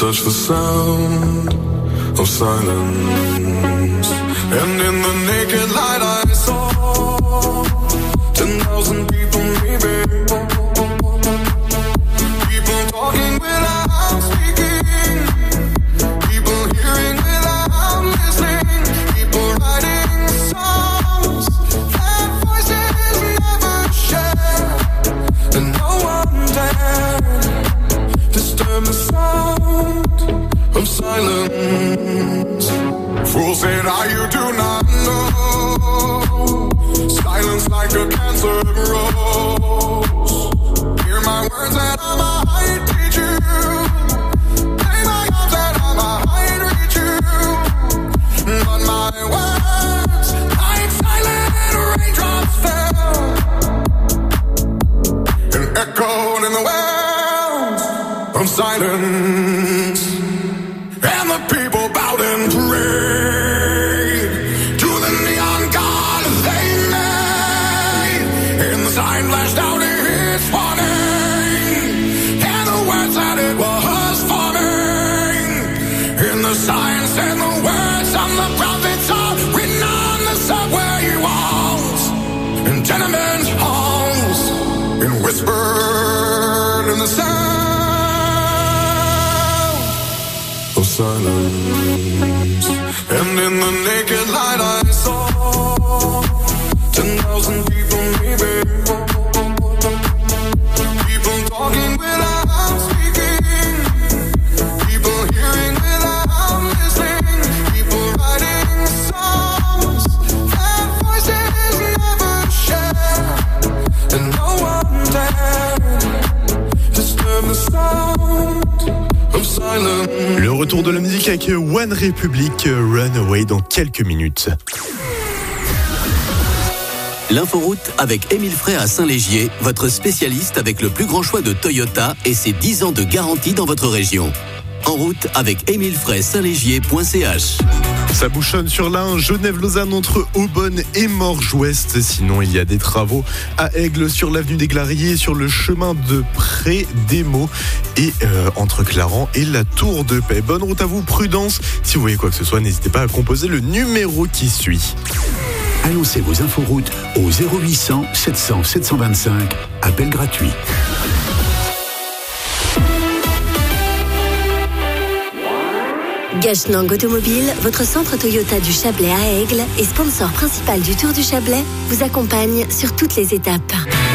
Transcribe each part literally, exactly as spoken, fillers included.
touch the sound of silence. And in the naked light I saw ten thousand people maybe. People talking without speaking. People hearing without listening. People writing songs that voices never share. And no one dared disturb the sound of silence. Fools say now you do not know. Silence like a cancer grows. Hear my words and I might teach you. Play my arms and I might reach you. But my words like silent raindrops fell and echoed in the wells of silence. And the people bowed and prayed to the neon god they made. And the sign flashed out its warning, and the words that it was forming. And the sign said the words of the prophets are written on the subway walls and tenement halls, and whispered in the sound of silence. And in the naked light I saw ten thousand people maybe. People talking without speaking. People hearing without listening. People writing songs that voices never share. And no one dared disturb the sound of silence. Le retour de la musique avec One Republic, Runaway dans quelques minutes. L'inforoute avec Émile Frey à Saint-Légier, votre spécialiste avec le plus grand choix de Toyota et ses dix ans de garantie dans votre région. En route avec Émile Frey, Saint-Légier point c h. Ça bouchonne sur l'Ain, Genève-Lausanne entre Aubonne et Morges-Ouest. Sinon, il y a des travaux à Aigle sur l'avenue des Glariers, sur le chemin de Pré-Démo et euh, entre Clarens et la Tour de Paix. Bonne route à vous, prudence. Si vous voyez quoi que ce soit, n'hésitez pas à composer le numéro qui suit. Annoncez vos inforoutes au zéro huit cents sept cents sept cent vingt-cinq. Appel gratuit. Gachenang Automobile, votre centre Toyota du Chablais à Aigle et sponsor principal du Tour du Chablais, vous accompagne sur toutes les étapes.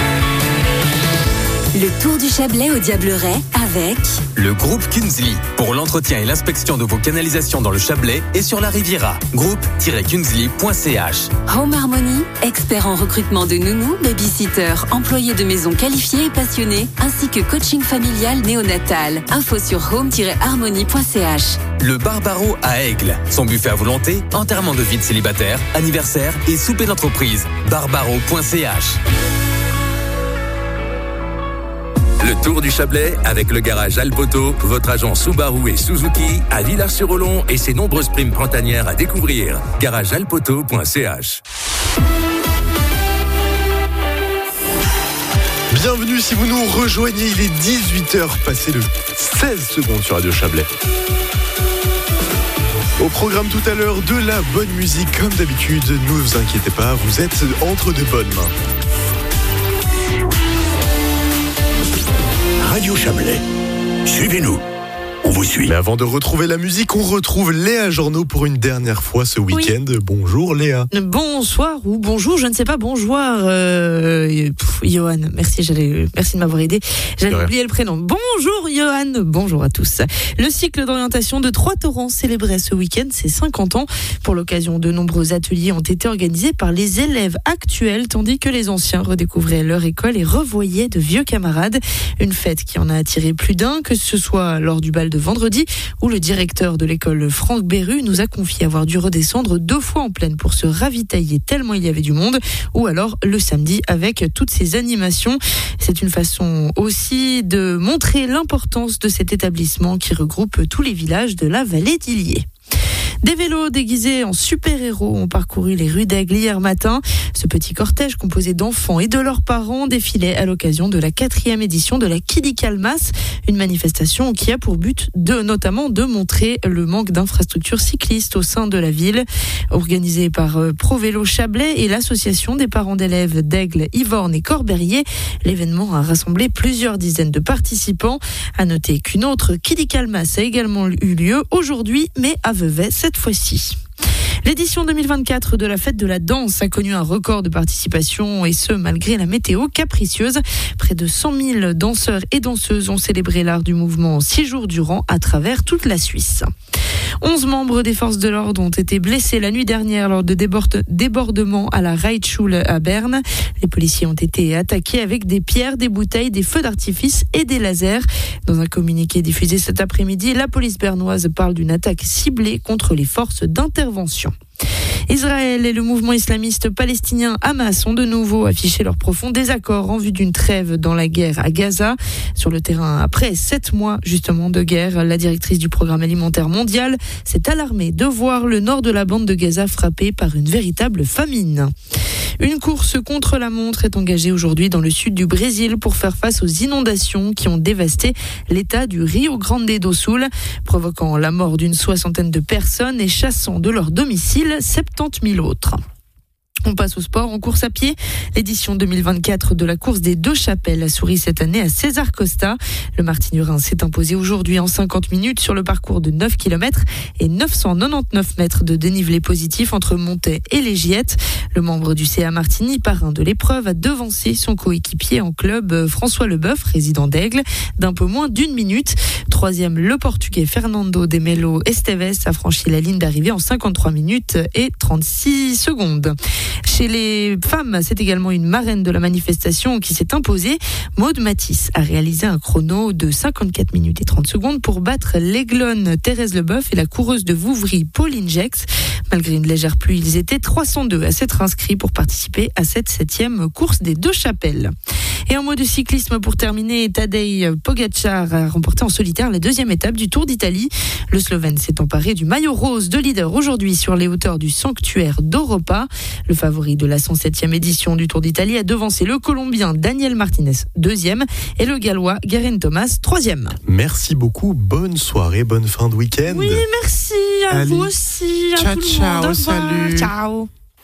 Le Tour du Chablais au Diableret avec le groupe Kinsley pour l'entretien et l'inspection de vos canalisations dans le Chablais et sur la Riviera. groupe tiret kinsley point c h. Home Harmony, expert en recrutement de nounous, babysitter, employés de maison qualifiés et passionnés, ainsi que coaching familial néonatal. Info sur home tiret harmony point c h. Le Barbaro à Aigle. Son buffet à volonté, enterrement de vie de célibataire, anniversaire et souper d'entreprise. barbaro point c h. Le Tour du Chablais avec le garage Alpoto, votre agent Subaru et Suzuki à Villars-sur-Olon et ses nombreuses primes printanières à découvrir. garage alpoto point c h. Bienvenue si vous nous rejoignez, il est dix-huit heures passé de seize secondes sur Radio Chablais. Au programme tout à l'heure de la bonne musique, comme d'habitude, ne vous inquiétez pas, vous êtes entre de bonnes mains. Radio Chablais, suivez-nous, on vous suit. Mais avant de retrouver la musique, on retrouve Léa Journeau pour une dernière fois ce week-end. Oui. Bonjour Léa. Bonsoir ou bonjour, je ne sais pas, bonjour euh, pff, Johan, merci, j'allais, merci de m'avoir aidé. J'allais oublier le prénom. Bonjour Johan, bonjour à tous. Le cycle d'orientation de Trois-Torrents célébrait ce week-end ses cinquante ans. Pour l'occasion, de nombreux ateliers ont été organisés par les élèves actuels, tandis que les anciens redécouvraient leur école et revoyaient de vieux camarades. Une fête qui en a attiré plus d'un, que ce soit lors du bal de vendredi, où le directeur de l'école Franck Berru nous a confié avoir dû redescendre deux fois en pleine pour se ravitailler tellement il y avait du monde, ou alors le samedi avec toutes ces animations. C'est une façon aussi de montrer l'importance de cet établissement qui regroupe tous les villages de la vallée d'Illiers. Des vélos déguisés en super-héros ont parcouru les rues d'Aigle hier matin. Ce petit cortège composé d'enfants et de leurs parents défilait à l'occasion de la quatrième édition de la Kidicalmas, une manifestation qui a pour but de notamment de montrer le manque d'infrastructures cyclistes au sein de la ville. Organisée par ProVélo Chablais et l'association des parents d'élèves d'Aigle, Yvorne et Corberrier, l'événement a rassemblé plusieurs dizaines de participants. À noter qu'une autre Kidicalmas a également eu lieu aujourd'hui, mais à Vevey cette fois-ci. L'édition deux mille vingt-quatre de la fête de la danse a connu un record de participation et ce malgré la météo capricieuse. Près de cent mille danseurs et danseuses ont célébré l'art du mouvement six jours durant à travers toute la Suisse. onze membres des forces de l'ordre ont été blessés la nuit dernière lors de débordements à la Reitschule à Berne. Les policiers ont été attaqués avec des pierres, des bouteilles, des feux d'artifice et des lasers. Dans un communiqué diffusé cet après-midi, la police bernoise parle d'une attaque ciblée contre les forces d'intervention. Israël et le mouvement islamiste palestinien Hamas ont de nouveau affiché leur profond désaccord en vue d'une trêve dans la guerre à Gaza. Sur le terrain, après sept mois justement de guerre, la directrice du programme alimentaire mondial s'est alarmée de voir le nord de la bande de Gaza frappé par une véritable famine. Une course contre la montre est engagée aujourd'hui dans le sud du Brésil pour faire face aux inondations qui ont dévasté l'état du Rio Grande do Sul, provoquant la mort d'une soixantaine de personnes et chassant de leur domicile soixante-dix mille autres. On passe au sport en course à pied. L'édition deux mille vingt-quatre de la course des Deux Chapelles a souri cette année à César Costa. Le Martignorin s'est imposé aujourd'hui en cinquante minutes sur le parcours de neuf kilomètres et neuf cent quatre-vingt-dix-neuf mètres de dénivelé positif entre Montaix et les Giettes. Le membre du C A Martigny, parrain de l'épreuve, a devancé son coéquipier en club François Leboeuf, résident d'Aigle, d'un peu moins d'une minute. Troisième, le Portugais Fernando de Melo Esteves a franchi la ligne d'arrivée en cinquante-trois minutes et trente-six secondes. Chez les femmes, c'est également une marraine de la manifestation qui s'est imposée. Maude Matisse a réalisé un chrono de cinquante-quatre minutes et trente secondes pour battre l'Aiglonne Thérèse Leboeuf et la coureuse de Vouvry Pauline Jex. Malgré une légère pluie, ils étaient trois cent deux à s'être inscrits pour participer à cette septième course des Deux Chapelles. Et en mot de cyclisme pour terminer, Tadej Pogačar a remporté en solitaire la deuxième étape du Tour d'Italie. Le Slovène s'est emparé du maillot rose de leader aujourd'hui sur les hauteurs du sanctuaire d'Europa. Le favori de la cent septième édition du Tour d'Italie a devancé le Colombien Daniel Martinez, deuxième, et le Gallois Geraint Thomas, troisième. Merci beaucoup, bonne soirée, bonne fin de week-end. Oui, merci à Allez. vous aussi, à ciao, tout le ciao, monde. salut. Ciao.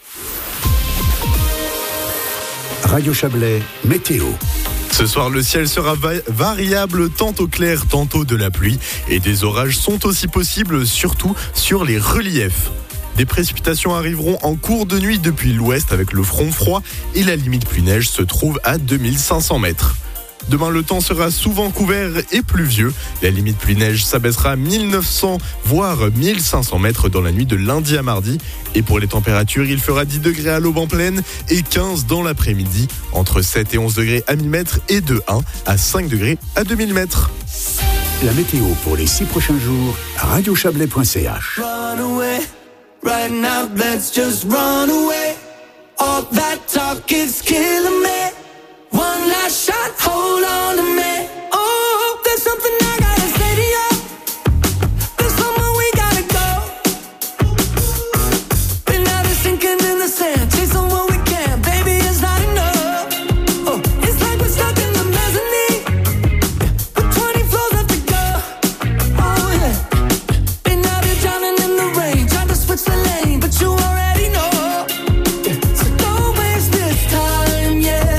Radio Chablais, météo. Ce soir, le ciel sera va- variable, tantôt clair, tantôt de la pluie. Et des orages sont aussi possibles, surtout sur les reliefs. Des précipitations arriveront en cours de nuit depuis l'ouest avec le front froid et la limite pluie-neige se trouve à deux mille cinq cents mètres. Demain, le temps sera souvent couvert et pluvieux. La limite pluie-neige s'abaissera à mille neuf cents voire mille cinq cents mètres dans la nuit de lundi à mardi. Et pour les températures, il fera dix degrés à l'aube en plaine et quinze dans l'après-midi. Entre sept et onze degrés à mille mètres et de un à cinq degrés à deux mille mètres. La météo pour les six prochains jours à radio chablais point c h. Right now, let's just run away. All that talk is killing me. One last shot, hold on to me. Oh, there's something I gotta say to you. There's somewhere we gotta go. Been out of sinking in the sand, chasing what we can. Baby, it's not enough. Oh, it's like we're stuck in the mezzanine with twenty floors left to go. Oh yeah. Been out here drowning in the rain, trying to switch the lane, but you already know. So don't waste this time, yeah.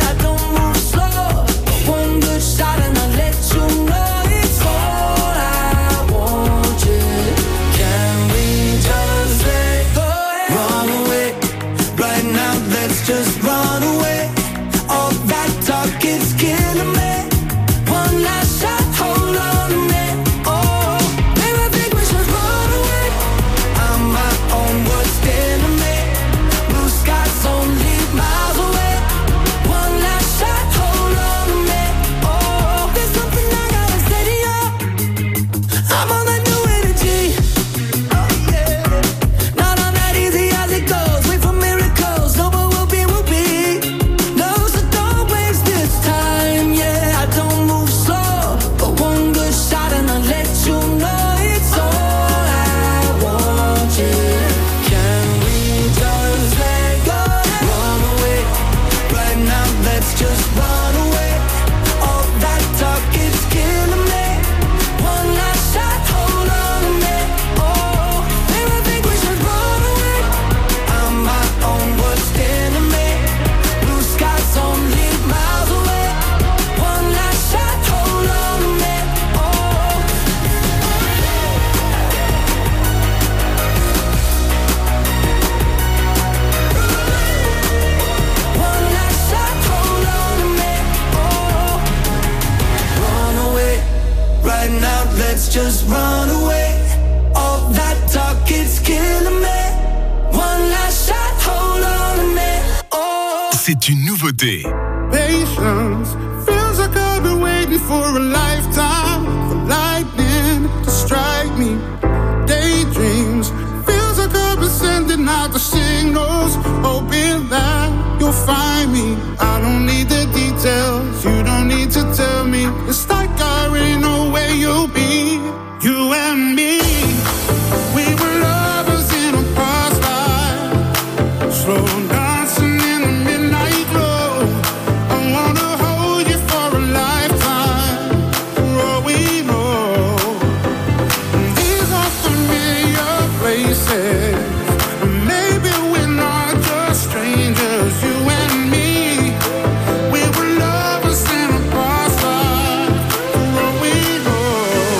out, let's just run away. All that talk, it's killing me. One last shot, hold on to me. Oh. C'est une nouveauté. Patience feels like I've been waiting for a lifetime for lightning to strike me. Daydreams feels like I've been sending out the signals, hoping that you'll find me. I don't need the details, you don't need to tell me. It's like I already know where you'll be. You and me, we were lovers in a past life, slow dancing in the midnight glow. I wanna hold you for a lifetime, for all we know. These are familiar places, maybe we're not just strangers. You and me, we were lovers in a past life, for all we know.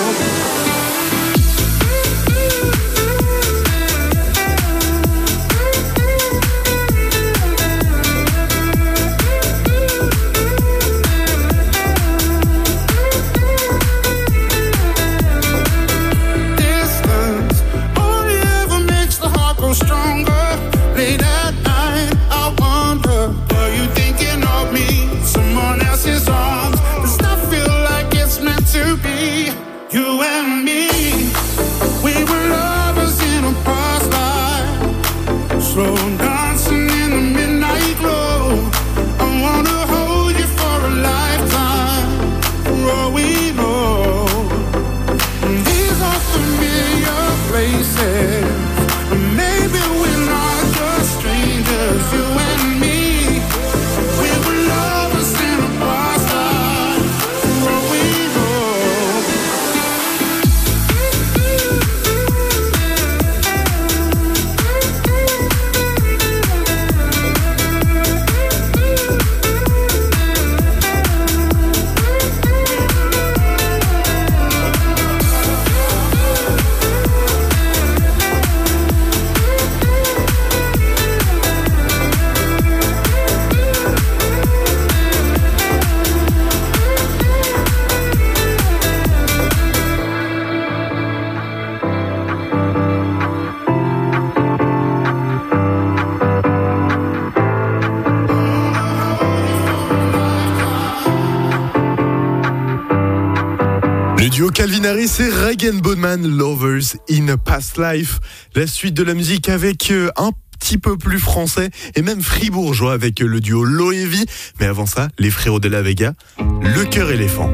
Distance only ever makes the heart grow stronger. Late at night, I wonder, are you thinking of me? Someone else's arms. Does that feel like it's meant to be? You and me, we were lovers in a past life, slow dancing in the midnight glow. I wanna hold you for a lifetime, for all we know. These are familiar places, maybe we're not just strangers. You and me, we were lovers in a past life, for all we know. Le duo Calvin Harris et Regan Bowman, Lovers in a Past Life. La suite de la musique avec euh, un petit peu plus français et même fribourgeois avec le duo Loevi. Mais avant ça, les frérots de la Vega, Le Cœur Éléphant.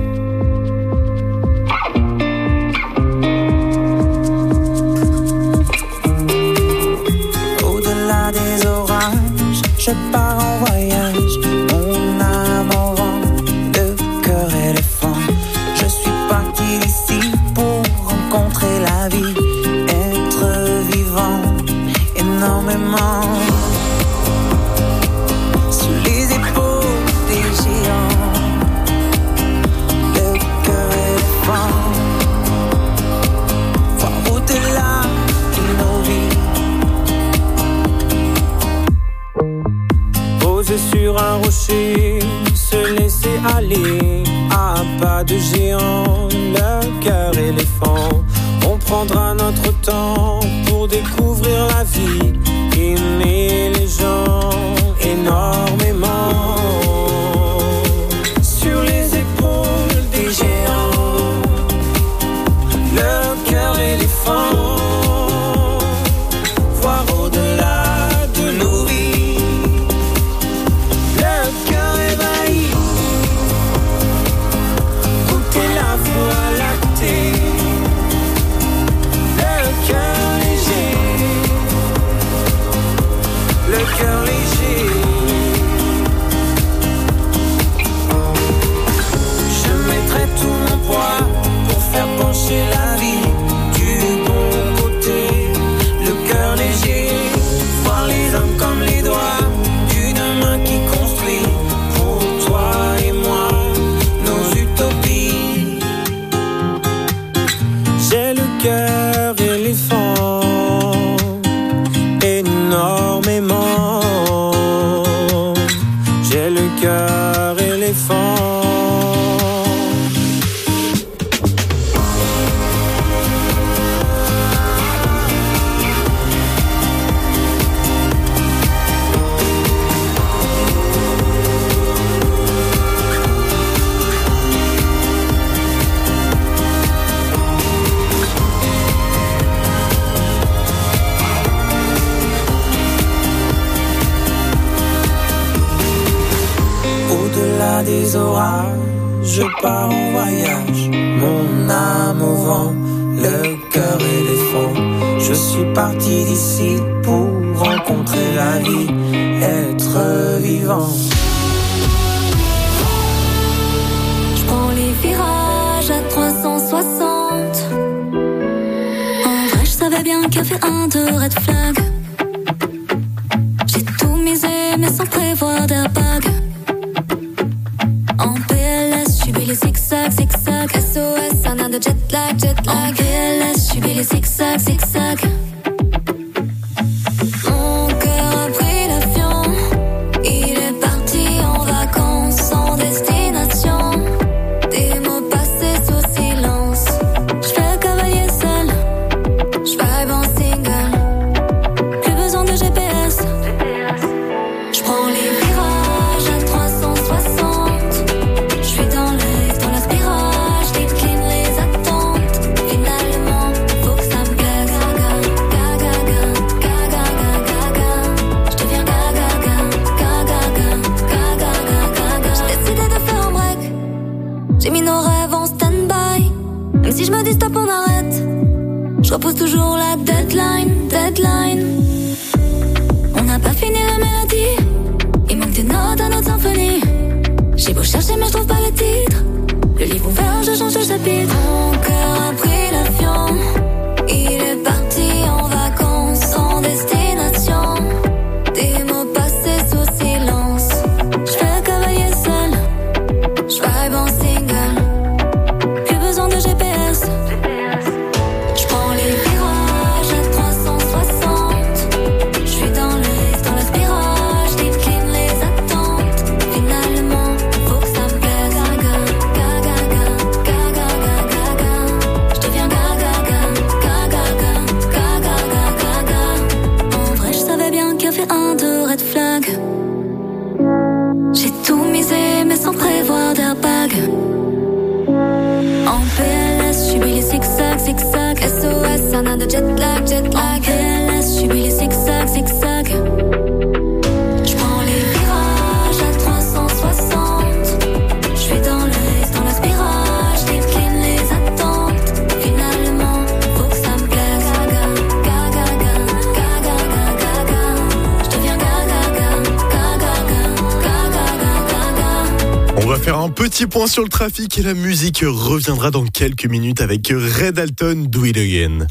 Au-delà des orages, je pars en voyage. Mon âme en vent, le cœur éléphant. Je suis parti d'ici pour rencontrer la vie, être vivant énormément. Sous les épaules des géants, le cœur éléphant. Voir au-delà de nos vies. Posé sur un rocher, se laisser aller à pas de géant, le cœur éléphant. On prendra notre temps pour découvrir la vie, aimer les gens énormément. Sur les épaules des géants, le cœur éléphant. Voir au-delà de nos vies, le cœur ébahi. Goûter la voie lactée, le cœur léger, le cœur léger. Je mettrai tout mon poids pour faire pencher la vie du bon côté, le cœur léger. Voir les hommes comme les doigts d'une main qui construit pour toi et moi nos utopies. J'ai le cœur éléphant, énormément. J'ai le cœur éléphant. les orages, je pars en voyage, mon âme au vent, le cœur éléphant. Je suis parti d'ici pour rencontrer la vie, être vivant. Je prends les virages à trois cent soixante. En vrai, je savais bien qu'il y avait un de red flag. J'ai tout misé, mais sans prévoir d'airbag. En P L S, j'subis les zigzags, zigzags. S O S, un an de jet lag, jet lag. En P L S, j'subis les zigzags, zigzags. Mon cœur a pris l'avion. Il est parti en vacances sans destination. Des mots passés sous silence. J'fais cavalier seul. J'vibe en single. Plus besoin de G P S. J'prends les virages à trois cent soixante. J'suis dans le, dans la spirale. J'décline les attentes. Finalement, faut que ça me plaise. Gaga, gaga, gaga, gaga, gaga. J'deviens gaga, gaga, gaga, gaga, gaga, gaga. J'ai décidé de faire un break. J'ai mis nos rêves en stand-by. Même si je me dis stop, on arrête. Je repousse toujours la deadline, deadline. On n'a pas fini la mélodie. Il manque des notes à notre symphonie. J'ai beau chercher mais je trouve pas le titre. Le livre ouvert, je change de chapitre. Mon cœur a pris l'avion. Il est parti en vacances sans destination. Des mots passés sous silence. J'fais cavalier seul. J'vibe en single. Plus besoin de G P S. J'prends les virages à trois cent soixante. J'suis dans le, dans la spirale. J'décline les attentes. Finalement, faut que ça me plaise. Gaga, gaga, gaga, gaga, gaga. J'deviens gaga, gaga, gaga, gaga, gaga, gaga. En vrai, j'savais bien qu'il y avait un de red flag. J'ai tout misé, mais sans prévoir d'airbag. En P L S, j'subis les zigzags, zigzags. S O S, un an de jet lag, jet lag. En P L S, j'subis les zigzags, zigzags. J'prends les virages à trois cent soixante. J'suis dans le, dans la spirale. J'décline les attentes. Finalement, faut que ça me plaise. Gaga, gaga, gaga, gaga, gaga. J'deviens gaga, gaga, gaga, gaga, gaga, gaga. On va faire un petit point sur le trafic et la musique reviendra dans quelques minutes avec Red Alton, Do It Again.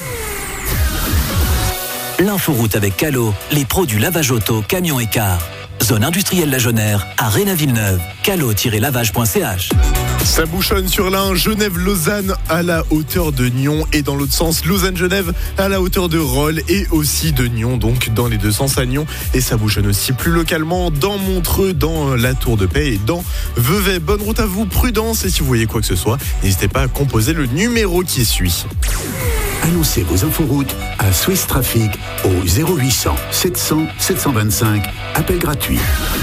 L'inforoute avec Calo, les pros du lavage auto, camion et car. Zone industrielle La Jonère, à Réna-Villeneuve. calo tiret lavage point c h. Ça bouchonne sur l'un, Genève-Lausanne à la hauteur de Nyon et dans l'autre sens, Lausanne-Genève à la hauteur de Rolle et aussi de Nyon, donc dans les deux sens à Nyon. Et ça bouchonne aussi plus localement dans Montreux, dans la Tour de Paix et dans Vevey. Bonne route à vous, prudence, et si vous voyez quoi que ce soit, n'hésitez pas à composer le numéro qui suit. Annoncez vos inforoutes à Swiss Traffic au zéro huit cents sept cents sept cent vingt-cinq. Appel gratuit.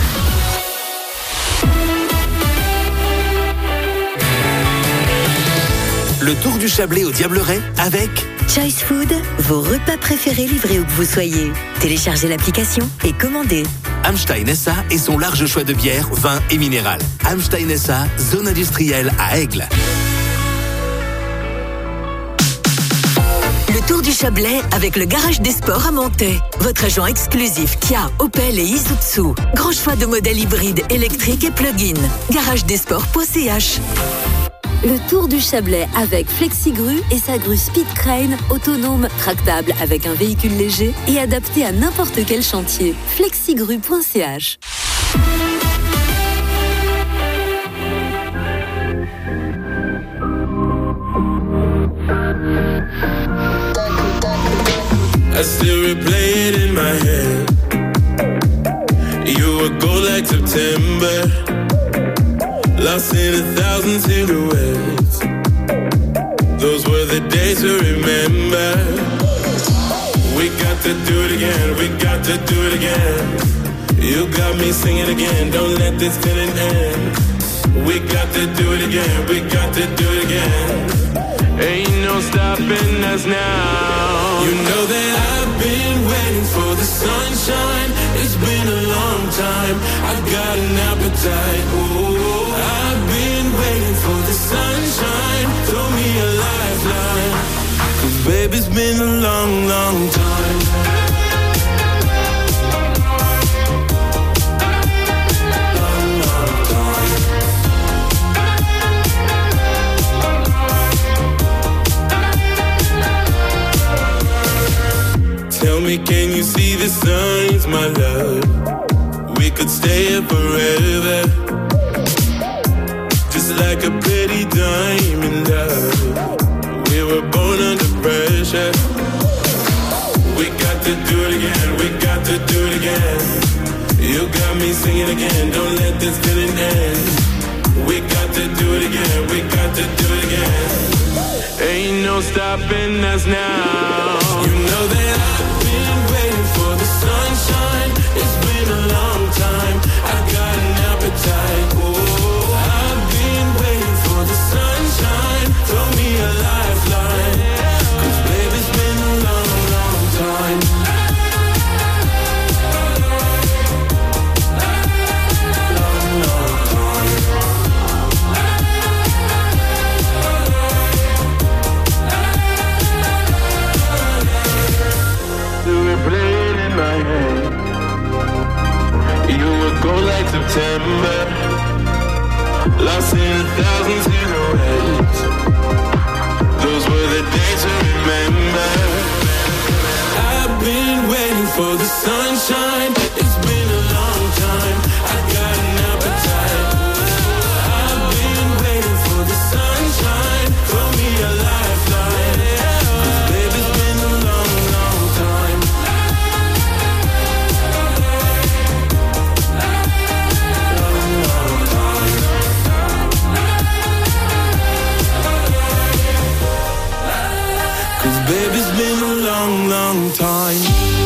Le Tour du Chablais au Diableret avec Choice Food, vos repas préférés livrés où que vous soyez. Téléchargez l'application et commandez. Hamstein S A et son large choix de bières, vins et minérales. Hamstein S A, zone industrielle à Aigle. Le Tour du Chablais avec le Garage des Sports à Montaix. Votre agent exclusif Kia, Opel et Isuzu. Grand choix de modèles hybrides, électriques et plug-in. garage des sports point c h. Le Tour du Chablais avec FlexiGru et sa grue Speed Crane, autonome, tractable avec un véhicule léger et adapté à n'importe quel chantier. flexigru point c h. I still replay it in my head. You were gold like September, lost in a thousand silhouettes. Those were the days to remember. We got to do it again, we got to do it again. You got me singing again, don't let this feeling end. We got to do it again, we got to do it again. Ain't no stopping us now. You know that I've been waiting for the sunshine. It's been a long time. I got an appetite. Ooh, baby, it's been a long, long time. Long, long time. Tell me, can you see the signs, my love? We could stay here forever. Just like a pretty diamond, love. We were born under pressure. We got to do it again, we got to do it again. You got me singing again, don't let this feeling end. We got to do it again, we got to do it again. Ain't no stopping us now. You know that I've been waiting for the sunshine. It's been a long time, I've got an appetite. Oh, I've been waiting for the sunshine. Throw me a lifeline, 'cause baby, it's been a long, long time. Long, long time. You were playing in my head. You would go like September, lost in a thousand silhouettes. Those were the days to remember. I've been waiting for the sunshine. It's been a long time, I got an appetite. I've been waiting for the sunshine. Throw me a lifeline, 'cause baby, it's been a long, long time. Long, long time. Baby, it's been a long, long time.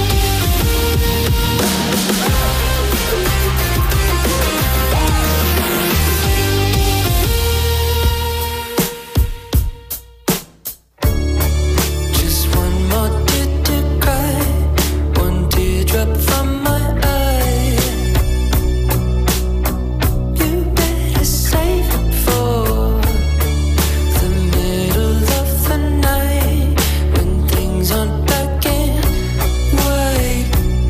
Just one more tear to cry, one teardrop from my eye. You better save it for the middle of the night, when things aren't black and white.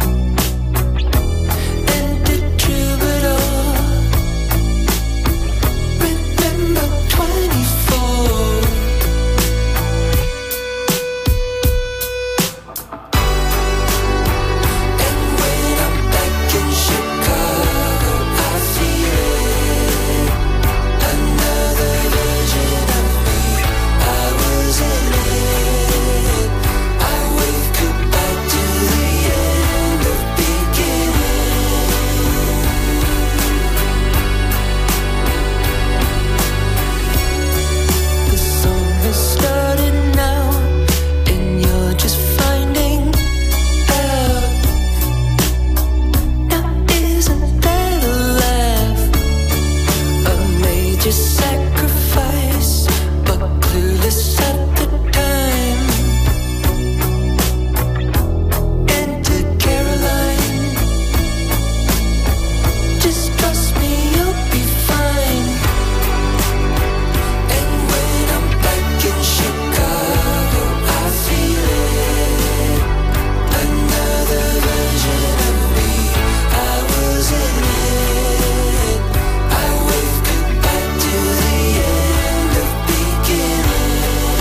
And the troubadour, remember twenty-four. And when I'm back in Chicago, I feel it. Another version of me, I was in it. I wave goodbye to the end of beginning. The song has started now, and you're just finding out. Now isn't that a laugh? A major sacrifice, but clueless at the time. Enter Caroline. Just trust me, you'll be fine. And when I'm back in Chicago, I feel it. Another version of me, I was in it. I wave goodbye to the end of beginning.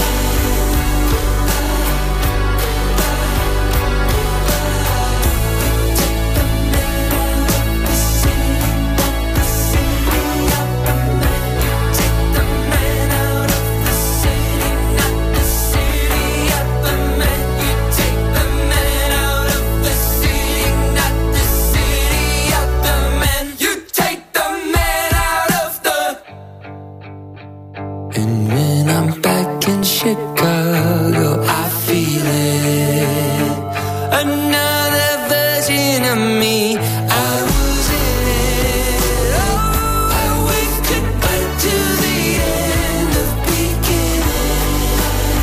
And when I'm back in Chicago, I feel it. Another version of me, I was in it. Oh, I wave goodbye to the end of beginning.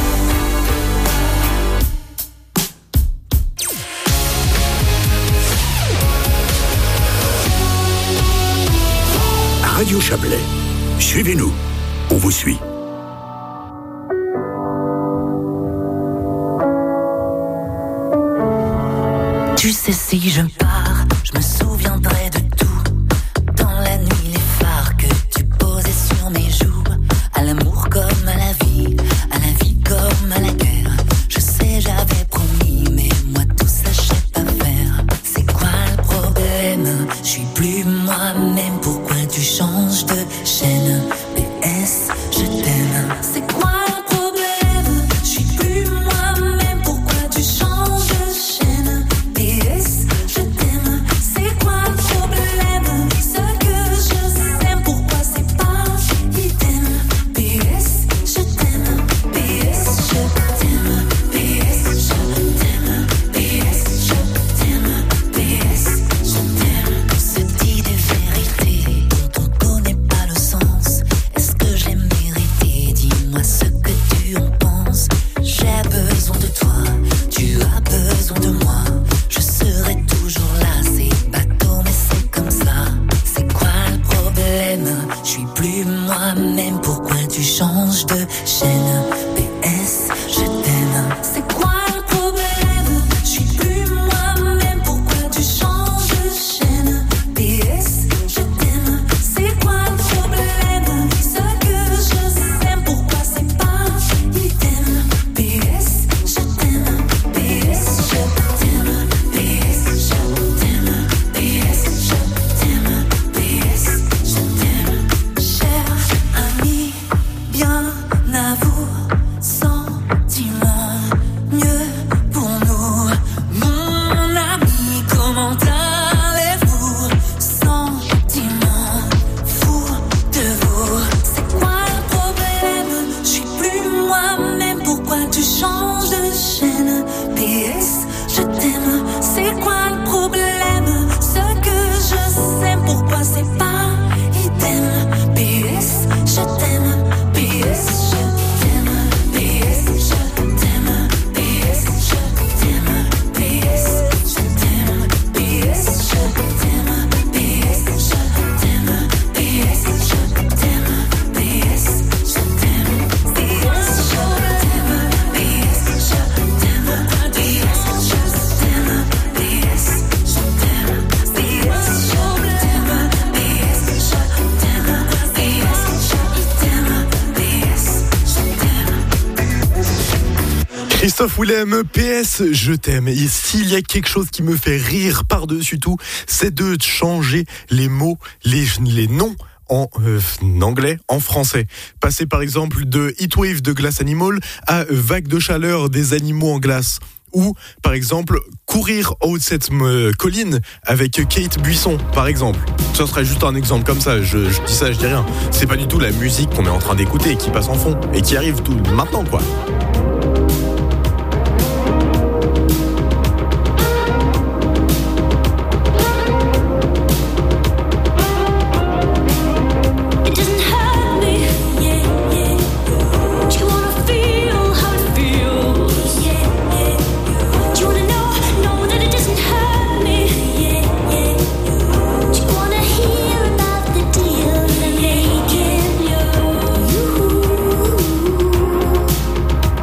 Radio Chablais. Suivez-nous. On vous suit. Tu sais, si je pars, je me souviendrai de tout. Dans la nuit, les phares que tu posais sur mes joues. À l'amour comme à la vie, à la vie comme à la guerre. Je sais, j'avais promis, mais moi tout ça, je sais pas faire. C'est quoi le problème? Je suis plus moi-même, pourquoi tu changes de chaîne? P S, je t'aime. C'est quoi le problème? Je suis plus moi-même, pourquoi tu changes de chaîne? P S, je t'aime. C'est quoi le problème? Ce que je sème, pourquoi c'est pas idem? P S, je t'aime. P S, je t'aime. P S, je t'aime. P S, je t'aime. P S, je t'aime. On se dit des vérités dont on connaît pas le sens. Est-ce que je l'ai mérité? Dis-moi ce que tu en penses. J'ai besoin de toi, tu as besoin de moi. Je serai toujours là, c'est bateau mais c'est comme ça. C'est quoi le problème? Je suis plus moi-même, pourquoi tu changes de chaîne? P S, je t'aime. C'est quoi le problème? Je suis plus moi-même, pourquoi tu changes de chaîne? P S, je t'aime. C'est quoi le problème? Ce que je sème, pourquoi c'est pas idem? P S, je t'aime. P S, je t'aime. P S, je t'aime. P S, je t'aime. P S, je t'aime. Cher ami, bien à vous, sentiment mieux pour nous. Mon ami, comment allez-vous? Sentiment fou de vous. C'est quoi le problème? Je suis plus moi-même, pourquoi tu changes de chaîne? P S, je t'aime. C'est quoi le problème? Ce que je sème, pourquoi c'est pas idem? P S, je t'aime. P S, je t'aime. P S, je t'aime. P S, je t'aime. P S, je t'aime. P S, je t'aime. P S, je t'aime. P S, je t'aime. P S, je t'aime. P S, je t'aime. P S, je t'aime. P S, je t'aime. P S, je t'aime. P S, je t'aime. P S, je t'aime. P S, je t'aime. P S, je t'aime. Christophe Willem, P S, je t'aime. Et s'il y a quelque chose qui me fait rire par-dessus tout, c'est de changer les mots, les, les noms en euh, anglais, en français. Passer par exemple de Heatwave de Glass Animal à Vague de chaleur des animaux en glace. Ou, par exemple, courir en haut de cette euh, colline avec Kate Buisson, par exemple. Ça serait juste un exemple comme ça, je, je dis ça, je dis rien. C'est pas du tout la musique qu'on est en train d'écouter et qui passe en fond et qui arrive tout maintenant, quoi. It doesn't hurt me, yeah, yeah. Do you wanna feel how it feels? Yeah, yeah. Do you wanna know, know that it doesn't hurt me? Yeah, yeah. Do you wanna hear about the deal they're making? You.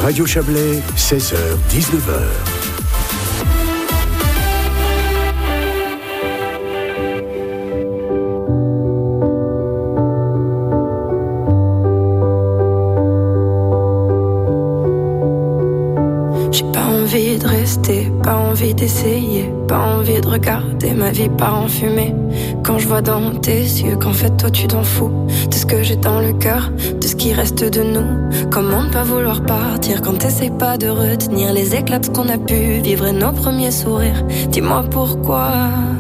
Radio Chablais, seize heures dix-neuf heures. Pas envie d'essayer, pas envie de regarder ma vie part en fumée. Quand je vois dans tes yeux qu'en fait toi tu t'en fous de ce que j'ai dans le cœur, de ce qui reste de nous. Comment ne pas vouloir partir quand t'essayes pas de retenir les éclats de ce qu'on a pu vivre et nos premiers sourires. Dis-moi pourquoi.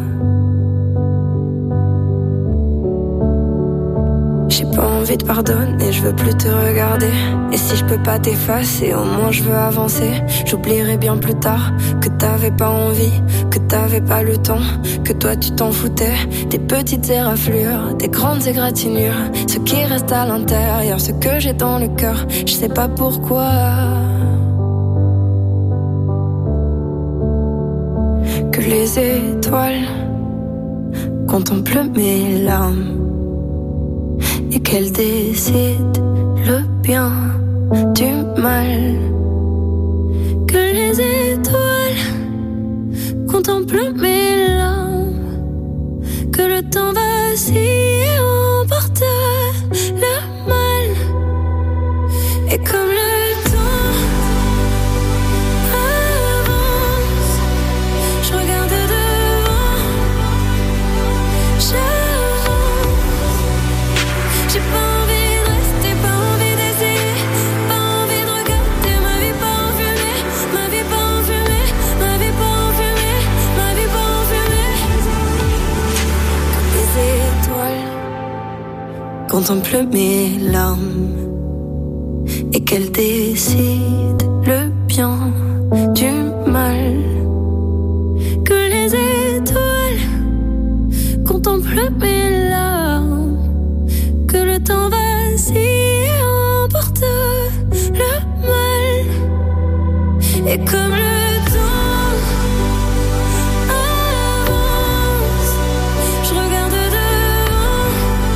J'ai pas envie de pardonner, je veux plus te regarder. Et si je peux pas t'effacer, au moins je veux avancer. J'oublierai bien plus tard que t'avais pas envie, que t'avais pas le temps, que toi tu t'en foutais. Des petites éraflures, des grandes égratignures, ce qui reste à l'intérieur, ce que j'ai dans le cœur, je sais pas pourquoi. Que les étoiles contemplent mes larmes et qu'elle décide le bien du mal. Que les étoiles contemplent mes larmes, que le temps vacille et emporte le mal. Et comme le temps avance, je regarde devant, j'avance. J'ai pas envie de rester, pas envie d'essayer, pas envie de regarder ma vie pas en fumée, ma vie pas en fumée, ma vie pas en fumée, ma vie pas en fumée. Comme les étoiles contemplent mes larmes et qu'elles décident le bien du mal. Que les étoiles contemplent mes larmes, que le temps vacille et emporte le mal. Et comme le temps avance, je regarde devant,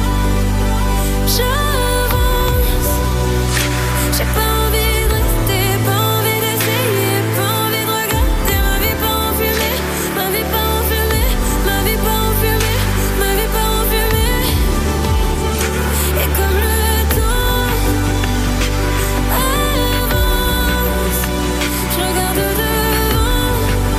j'avance. J'ai pas envie de rester, pas envie d'essayer, pas envie de regarder ma vie pas en fumée, ma vie pas en fumée, ma vie pas en fumée, ma vie pas en fumée. Et comme le temps avance, je regarde devant,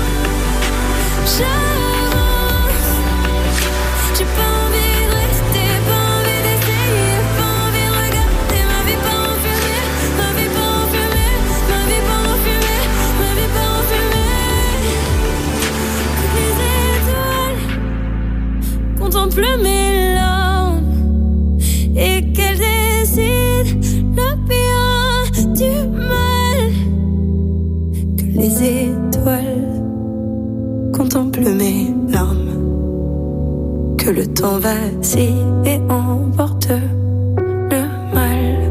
j'avance. J'ai pas envie de rester, pas envie d'essayer, pas envie de regarder ma vie pas en fumée, ma vie pas en fumée, ma vie pas en fumée, ma vie pas en fumée. Que les étoiles contemplent mes larmes et qu'elles décident le bien du mal. Que les étoiles contemplent mes larmes, que le temps vacille et emporte le mal.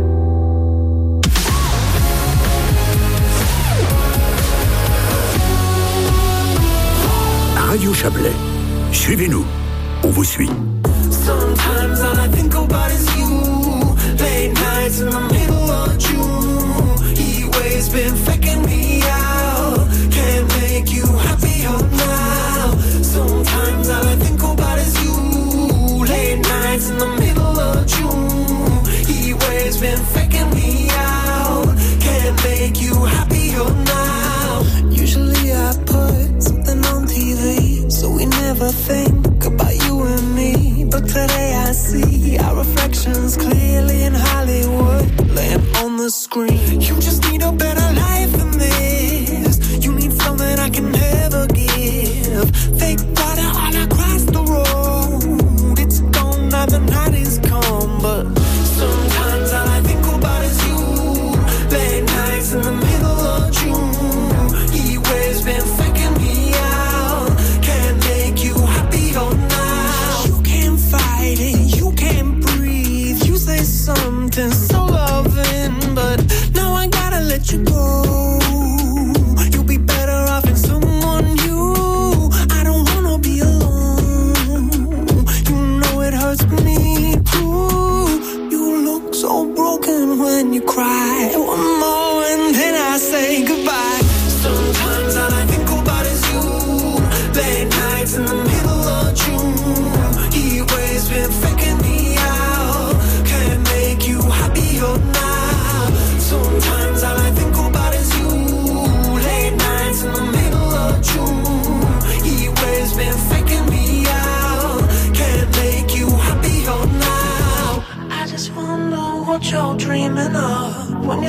Radio Chablais, suivez-nous, on vous suit. Sometimes all I think about is you. Late nights in the middle of June. He waves been faking me out. Can't make you happier now. Sometimes all I think about is you. Late nights in the middle of June. He waves been faking me out. Can't make you happier now. Usually I put something on T V, so we never think about you and me. But today I see our reflections clearly in Hollywood.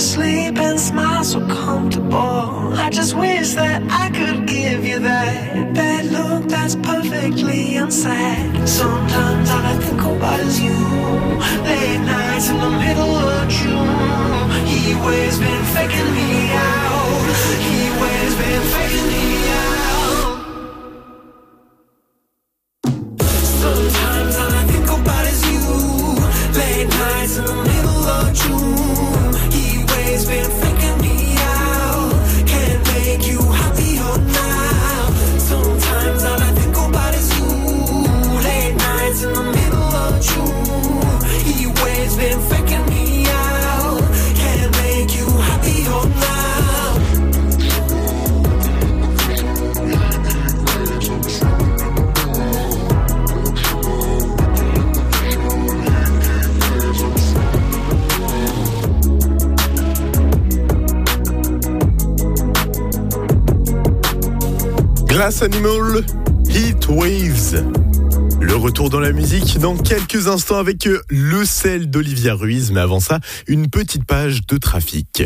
sleep and smile so comfortable. I just wish that I could give you that that look that's perfectly unsaid. Sometimes all I think about is you. Late nights in the middle of June. He always been faking me out. He always been faking me out. Sometimes all I think about is you. Late nights in the middle of June. He always been faking me out. Can't make you happier now. Sometimes all I think about is you. Late nights in the middle of June. He always been faking me out. Can't make you happier now. Glass Animal, Heat Waves. Le retour dans la musique dans quelques instants avec le sel d'Olivia Ruiz. Mais avant ça, une petite page de trafic.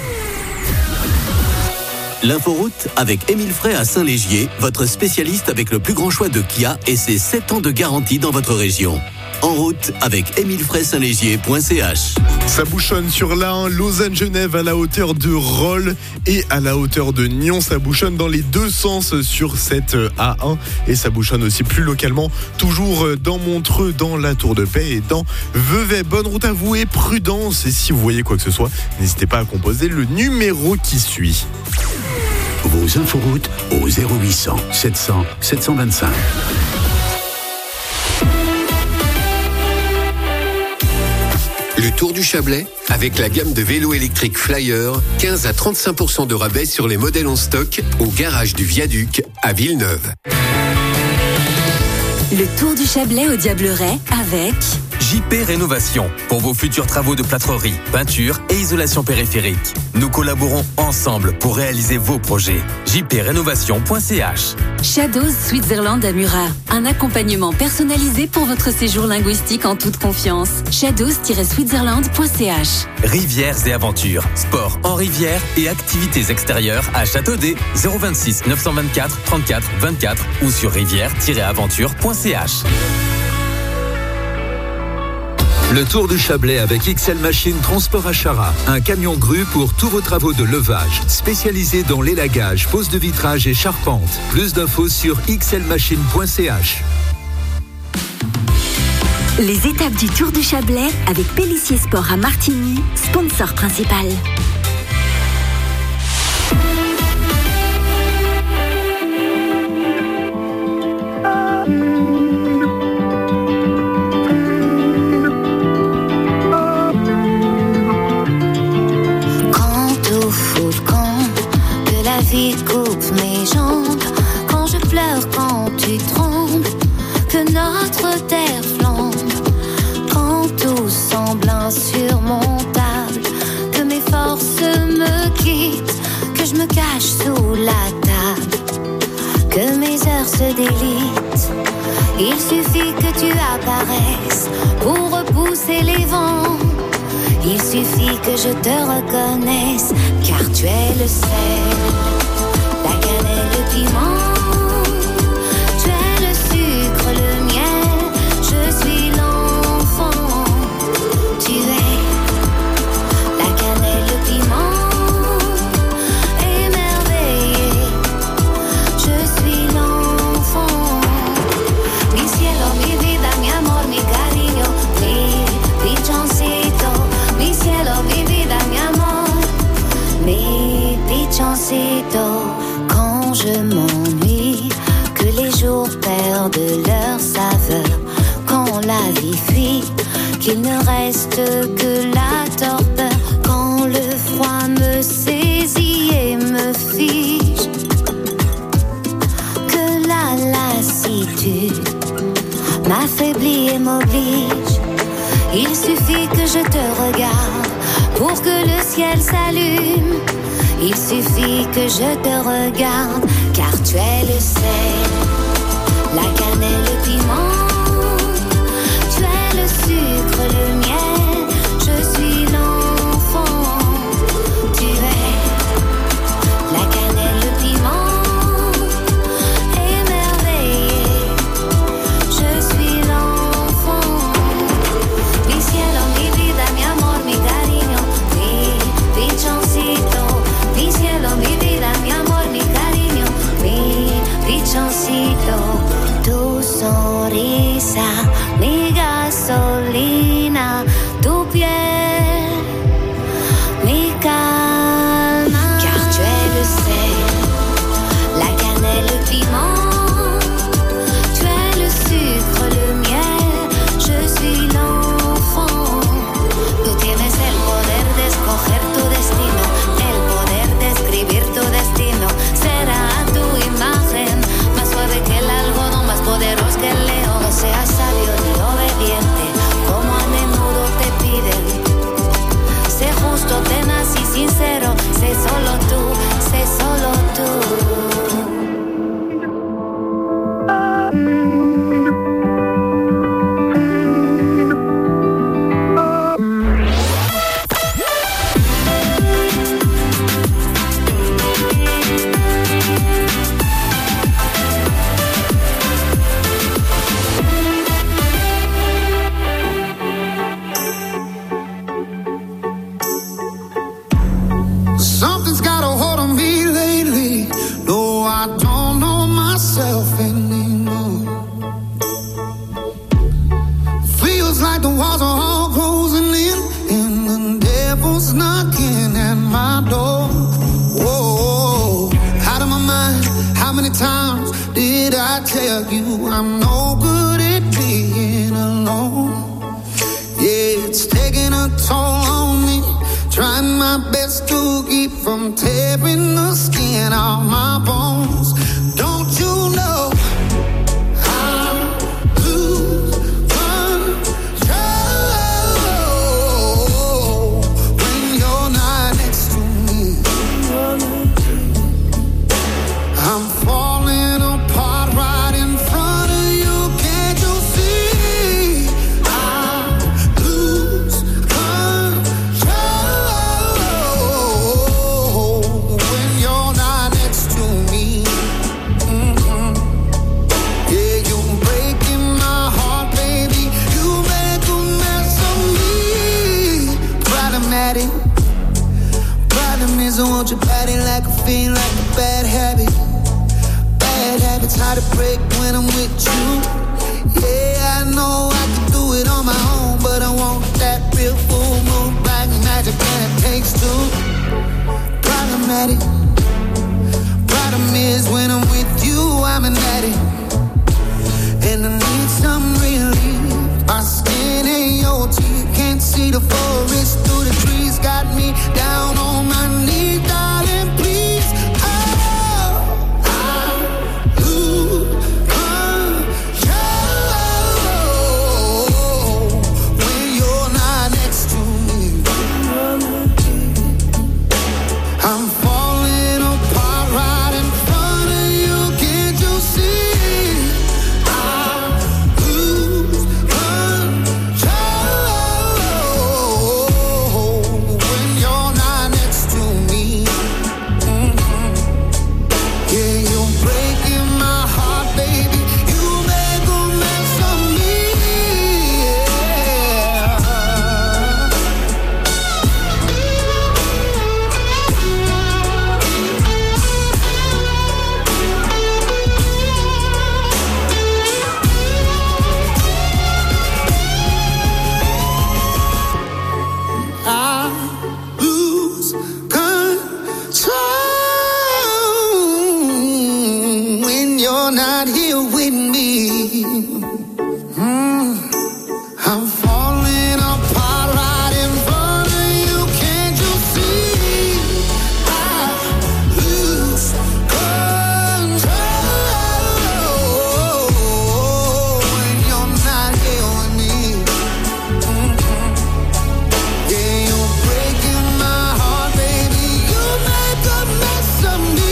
L'inforoute avec Émile Frey à Saint-Légier, votre spécialiste avec le plus grand choix de Kia et ses sept ans de garantie dans votre région. En route avec émile frey saint légier point c h. Ça bouchonne sur l'A un, Lausanne-Genève à la hauteur de Rolle et à la hauteur de Nyon. Ça bouchonne dans les deux sens sur cette A un et ça bouchonne aussi plus localement, toujours dans Montreux, dans la Tour de Paix et dans Vevey. Bonne route à vous et prudence. Et si vous voyez quoi que ce soit, n'hésitez pas à composer le numéro qui suit. Vos inforoutes au zéro huit cent sept cents sept cent vingt-cinq. Le Tour du Chablais, avec la gamme de vélos électriques Flyer, quinze à trente-cinq pour cent de rabais sur les modèles en stock au garage du Viaduc à Villeneuve. Le Tour du Chablais au Diableret avec J P Rénovation, pour vos futurs travaux de plâtrerie, peinture et isolation périphérique. Nous collaborons ensemble pour réaliser vos projets. j p rénovation point c h. Shadows Switzerland à Murat, un accompagnement personnalisé pour votre séjour linguistique en toute confiance. shadows tiret switzerland point c h. Rivières et aventures, sport en rivière et activités extérieures à Châteaudet, zéro vingt-six neuf cent vingt-quatre trente-quatre vingt-quatre ou sur rivière tiret aventure point c h. Le Tour du Chablais avec X L Machine Transport à Chara. Un camion grue pour tous vos travaux de levage. Spécialisé dans l'élagage, pose de vitrage et charpente. Plus d'infos sur x l machine point c h. Les étapes du Tour du Chablais avec Pélissier Sport à Martigny, sponsor principal. Coupe mes jambes quand je pleure, quand tu trembles, que notre terre flambe, quand tout semble insurmontable, que mes forces me quittent, que je me cache sous la table, que mes heures se délitent. Il suffit que tu apparaisses pour repousser les vents. Il suffit que je te reconnaisse, car tu es le sel, la cannelle, le piment. Tu es le sucre, le miel, je suis l'enfant. Tu es la cannelle, le piment, émerveillé. Je suis l'enfant. Mi cielo, mi vida, mi amor, mi cariño, mi pichoncito. Mi cielo, mi vida, mi amor, mi pichoncito. Quand je m'ennuie, que les jours perdent leur saveur, quand la vie fuit, qu'il ne reste que la torpeur, quand le froid me saisit et me fige, que la lassitude m'affaiblit et m'oblige. Il suffit que je te regarde pour que le ciel s'allume. Il suffit que je te regarde, car tu es le sel, la cannelle, le piment. Tu es le sucre, le miel, je suis l'enfant. tell you I'm no good at being alone. Yeah, it's taking a toll on me. Trying my best to keep from tearing the skin off my bones. Don't you know I'm lose control when you're not next to me? I'm falling apart right in front of you. Can't you see? I lose control when you're not next to me. Mm-hmm. Yeah, you're breaking my heart, baby. You make a mess of me. Problematic. Problem is I want your body like a fiend, like a bad habit. Bad habits hard to break when I'm with you. Yeah, I know I can do it on my own, but I want that real full moon black magic and it takes two. Problematic. Problem is when I'm with you, I'm an addict, and I need some relief. My skin ain't your teeth, can't see the forest through the trees. Got me down on my knees, darling, please. Oh, I lose control when you're not next to me. I'm falling apart right in front of you. Can't you see? I lose control when you're not next to me. Mhm. Yeah, you're breaking my heart, baby. You make a mess of me. Yeah. I lose control when you're not here with me. Mm. I'm falling apart right in front of you. Can't you see? I lose control when you're not here with me. Mhm. Yeah, you're breaking my heart, baby. You make a mess of me.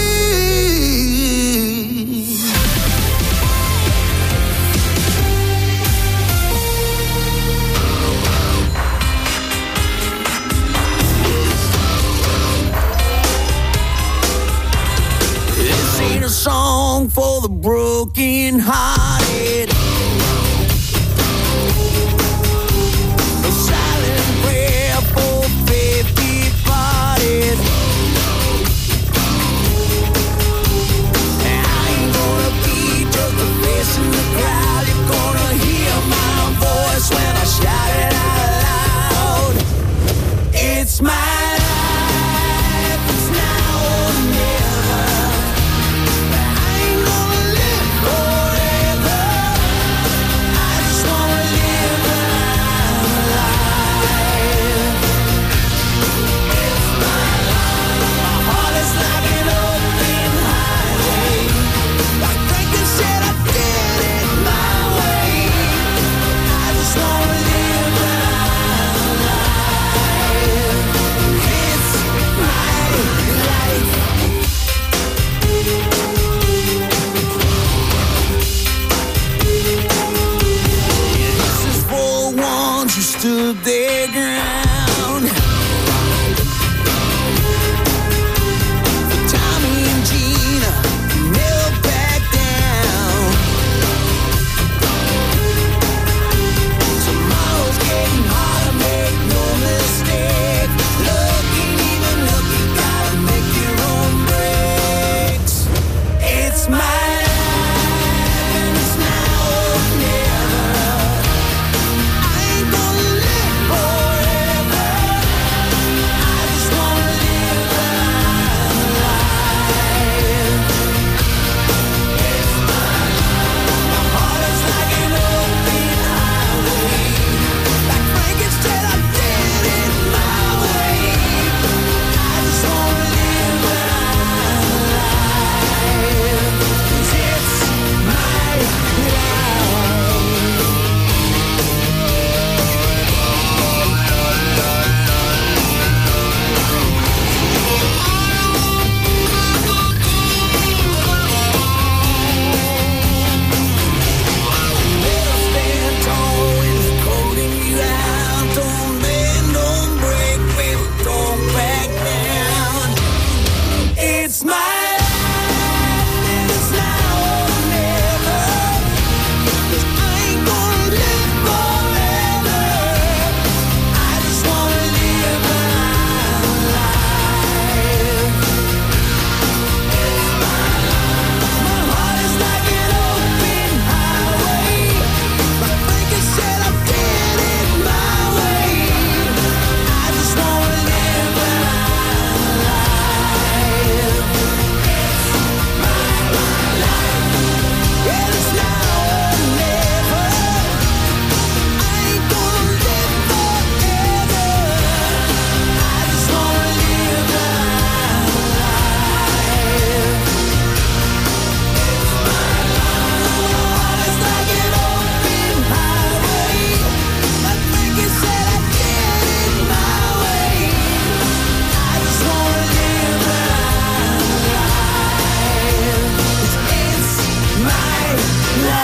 This ain't a song for the broken hearted. A silent prayer for faith departed. I ain't gonna be just a face in the crowd. You're gonna hear my voice when I shout it out loud. It's my life, it's now or never. I ain't gonna live forever.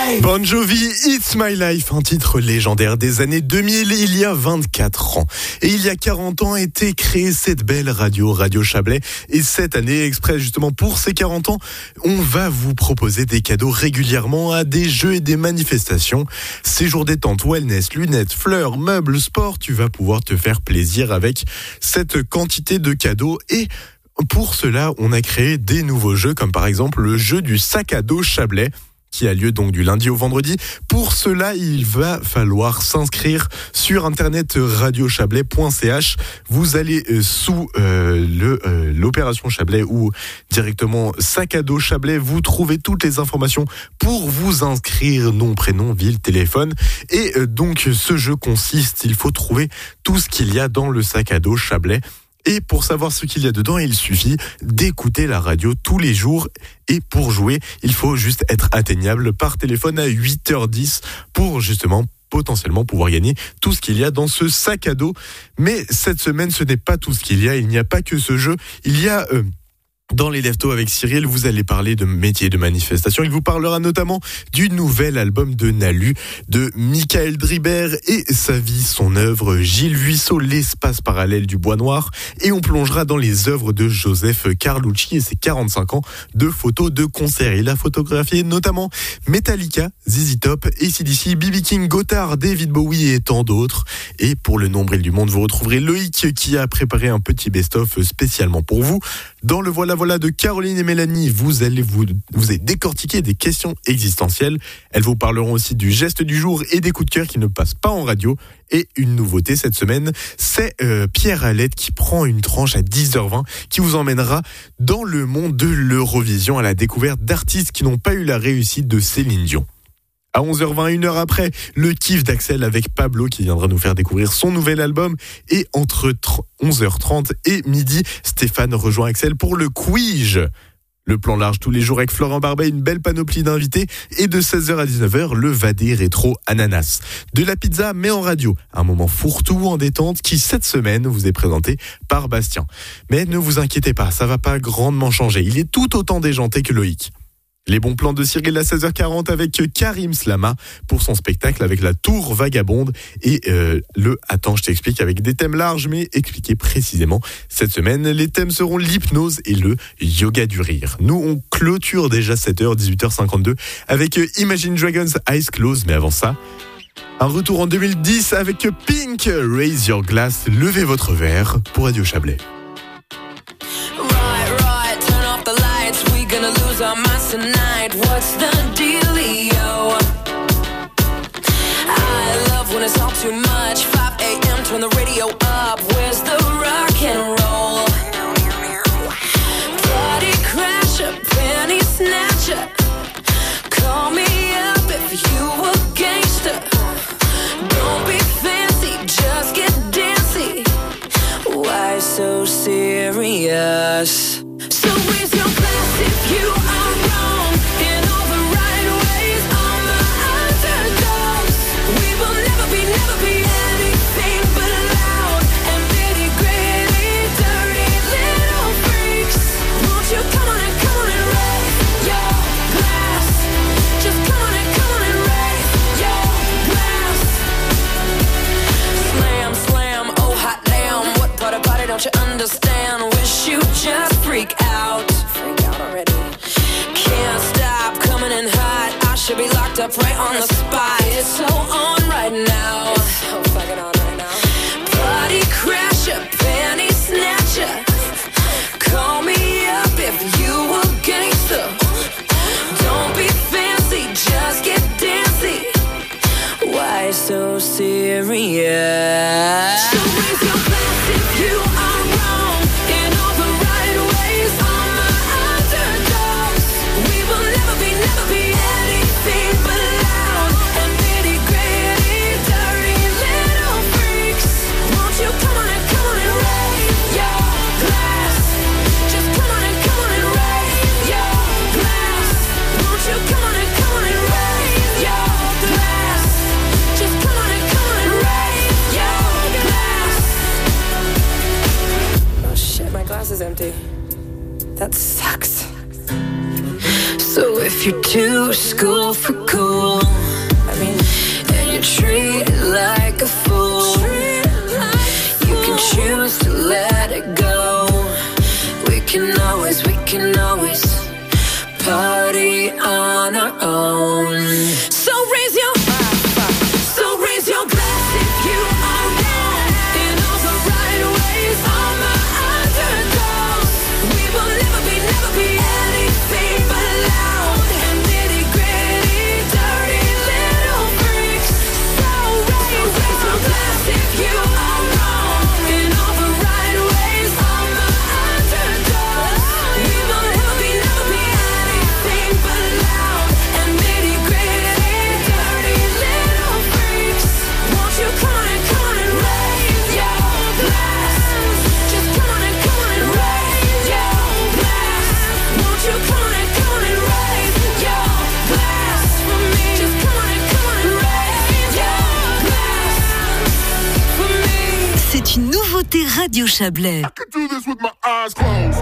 Bon Jovi, It's My Life, un titre légendaire des années deux mille, il y a vingt-quatre ans. Et il y a quarante ans a été créée cette belle radio, Radio Chablais. Et cette année, exprès justement pour ces quarante ans, on va vous proposer des cadeaux régulièrement à des jeux et des manifestations. Séjour détente, wellness, lunettes, fleurs, meubles, sport, tu vas pouvoir te faire plaisir avec cette quantité de cadeaux. Et pour cela, on a créé des nouveaux jeux, comme par exemple le jeu du sac à dos Chablais, qui a lieu donc du lundi au vendredi. Pour cela, il va falloir s'inscrire sur internet radio chablais point c h. Vous allez euh, sous euh, le euh, l'opération Chablais ou directement sac à dos Chablais, vous trouvez toutes les informations pour vous inscrire, nom, prénom, ville, téléphone. Et euh, donc ce jeu consiste, il faut trouver tout ce qu'il y a dans le sac à dos Chablais. Et pour savoir ce qu'il y a dedans, il suffit d'écouter la radio tous les jours. Et pour jouer, il faut juste être atteignable par téléphone à huit heures dix pour justement potentiellement pouvoir gagner tout ce qu'il y a dans ce sac à dos. Mais cette semaine, ce n'est pas tout ce qu'il y a. Il n'y a pas que ce jeu. Il y a... Euh, Dans les Leftos avec Cyril, vous allez parler de métier de manifestation. Il vous parlera notamment du nouvel album de Nalu, de Michael Dribert et sa vie, son œuvre, Gilles Vuisseau, l'espace parallèle du Bois Noir. Et on plongera dans les œuvres de Joseph Carlucci et ses quarante-cinq ans de photos de concert. Il a photographié notamment Metallica, Z Z Top, A C D C, B B King, Gotthard, David Bowie et tant d'autres. Et pour le nombril du monde, vous retrouverez Loïc qui a préparé un petit best-of spécialement pour vous. Dans le Voilà Voilà de Caroline et Mélanie, vous allez vous, vous allez décortiquer des questions existentielles. Elles vous parleront aussi du geste du jour et des coups de cœur qui ne passent pas en radio. Et une nouveauté cette semaine, c'est euh, Pierre Alette qui prend une tranche à dix heures vingt qui vous emmènera dans le monde de l'Eurovision à la découverte d'artistes qui n'ont pas eu la réussite de Céline Dion. À onze heures vingt, une heure après, le kiff d'Axel avec Pablo qui viendra nous faire découvrir son nouvel album. Et entre onze heures trente et midi, Stéphane rejoint Axel pour le quiz. Le plan large tous les jours avec Florent Barbet, une belle panoplie d'invités. Et de seize heures à dix-neuf heures, le Vadé rétro ananas. De la pizza, mais en radio. Un moment fourre-tout en détente qui, cette semaine, vous est présenté par Bastien. Mais ne vous inquiétez pas, ça va pas grandement changer. Il est tout autant déjanté que Loïc. Les bons plans de Cyril à seize heures quarante avec Karim Slama pour son spectacle avec la Tour Vagabonde et euh, le Attends, je t'explique avec des thèmes larges mais expliqués précisément. Cette semaine, les thèmes seront l'hypnose et le yoga du rire. Nous, on clôture déjà sept heures, dix-huit heures cinquante-deux avec Imagine Dragons Eyes Closed, mais avant ça, un retour en deux mille dix avec Pink, Raise Your Glass, levez votre verre pour Radio Chablais. Gonna lose our minds tonight. What's the dealio? I love when it's all too much. five a.m. turn the radio up. Where's the rock and roll? Party crasher, penny snatcher. Call me up if you a gangster. Don't be fancy, just get dancy. Why so serious? So raise your glass if you are wrong in all the right ways. I'm the underdogs. We will never be, never be anything but loud and nitty gritty, dirty little freaks. Won't you come on and come on and raise your glass? Just come on and come on and raise your glass. Slam, slam, oh hot damn. What part of body don't you understand? Wish you just freak out. Freak out already. Can't stop coming in hot. I should be locked up right on the spot. It's so on right now. It's so fucking on right now. Body crasher, panty snatcher. Call me up if you a gangster. Don't be fancy, just get dancy. Why so serious? So raise your glass if you are wrong in all the right ways. I'm the underdogs. We will never be, never be anything but loud and So if you're too school for cool, and you treat it like a fool, you can choose to let it go. We can always, we can always party on our own. So raise your, so raise your glass if you are wrong in all the right ways. All my underdogs, we will never be, never be anything but loud and nitty gritty, dirty little freaks. So raise, raise your glass if you are wrong in all the right ways. All my underdogs, we will never be, never be anything but loud and nitty gritty, dirty little freaks. Won't you come on and come on and raise your glass? Just come on and come on and raise your glass. Won't you come on and come on and raise your glass for me? Just come on and come on and raise your glass for me. C'est une nouveauté Radio Chablais. I could do this with my eyes closed.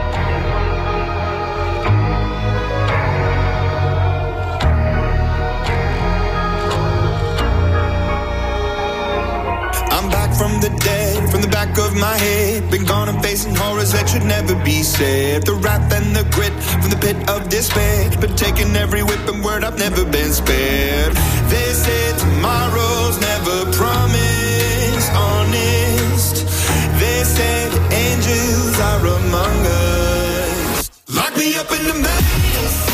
I'm back from the dead, from the back of my head. Been gone and facing horrors that should never be said. The wrath and the grit from the pit of despair. Been taking every whip and word, I've never been spared. They say tomorrow's never promised, honest. They say the angels are among us. Lock me up in the maze.